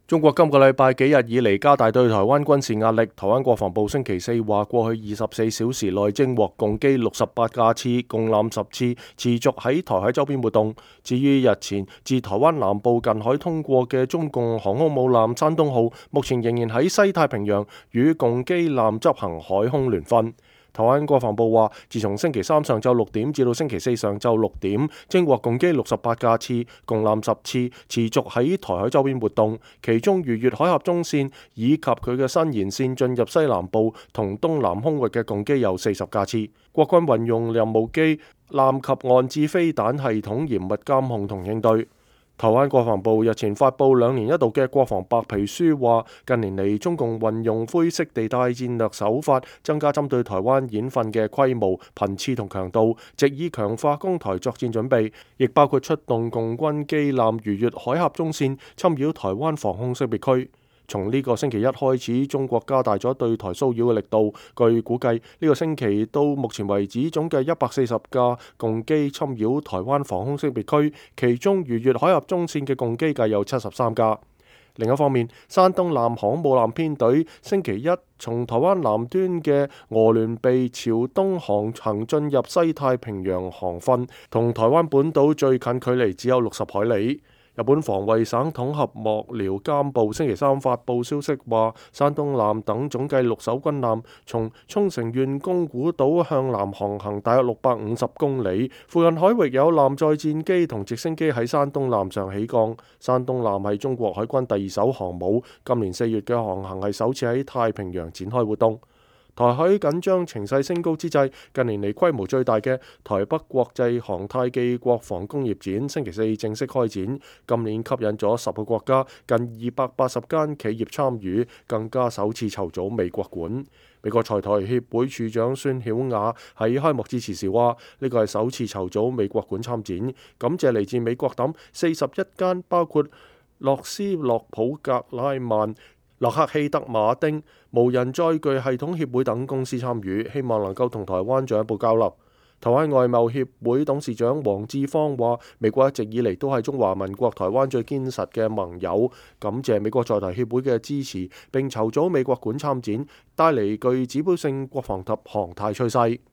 中國今個禮拜幾日以嚟加大對台灣軍事壓力。台灣國防部星期四話，過去24小時內偵獲共機68架次、共艦10次，持續喺台海周邊活動。至於日前自台灣南部近海通過嘅中共航空母艦山東號，目前仍然喺西太平洋與共機艦執行海空聯訓。台灣國防部話，自從星期三上晝6點至到星期四上晝6點，偵獲共機68架次、共艦10次，持續喺台海周邊活動。其中逾越海峽中線以及佢嘅伸延線進入西南部同東南空域嘅共機有40架次。國軍運用任務機、艦及岸置飛彈系統嚴密監控同應對。台灣國防部日前發布2年一度嘅國防白皮書，話近年嚟中共運用灰色地帶戰略手法，增加針對台灣演訓嘅規模、頻次同強度，藉以強化攻台作戰準備，亦包括出動共軍機艦逾越海峽中線，侵擾台灣防空識別區。從呢個星期一開始，中國加大咗對台騷擾嘅力度。據估計，呢個星期到目前為止，總計140架共機侵擾台灣防空識別區，其中逾越海峽中線嘅共機計有73架。另一方面，山東艦航母艦編隊星期一從台灣南端嘅鵝鑾鼻朝東航行進入西太平洋航訓，同台灣本島最近距離只有60海里。日本防衛省統合幕僚監部星期三發布消息話，山東艦等總計6艘軍艦從沖繩縣宮古島向南航行大約650公里，附近海域有艦載戰機同直升機喺山東艦上起降。山東艦係中國海軍第2艘航母，今年4月嘅航行係首次喺太平洋展開活動。台海緊張情勢升高之際，近年嚟規模最大嘅台北國際航太暨國防工業展星期四正式開展。今年吸引咗10個國家近280間企業參與，更加首次籌組美國館。美國財團協會處長孫曉雅喺開幕致辭時話：呢個係首次籌組美國館參展，感謝嚟自美國等41間，包括洛斯洛普格拉曼、洛克希德馬丁、無人載具系統協會等公司參與，希望能夠同台灣進一步交流。台灣外貿協會董事長黃志芳話：美國一直以嚟都係中華民國台灣最堅實嘅盟友，感謝美國在台協會嘅支持，並籌組美國館參展，帶嚟具指標性國防及航太趨勢。